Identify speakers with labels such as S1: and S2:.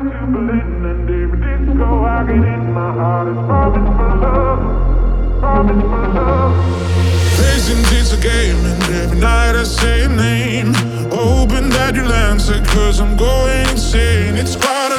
S1: to Berlin and every disco I get in my heart is robbing for love, robbing for love. Facing it's a game and every night I say your name, hoping that you'll answer 'cause I'm going insane. It's quite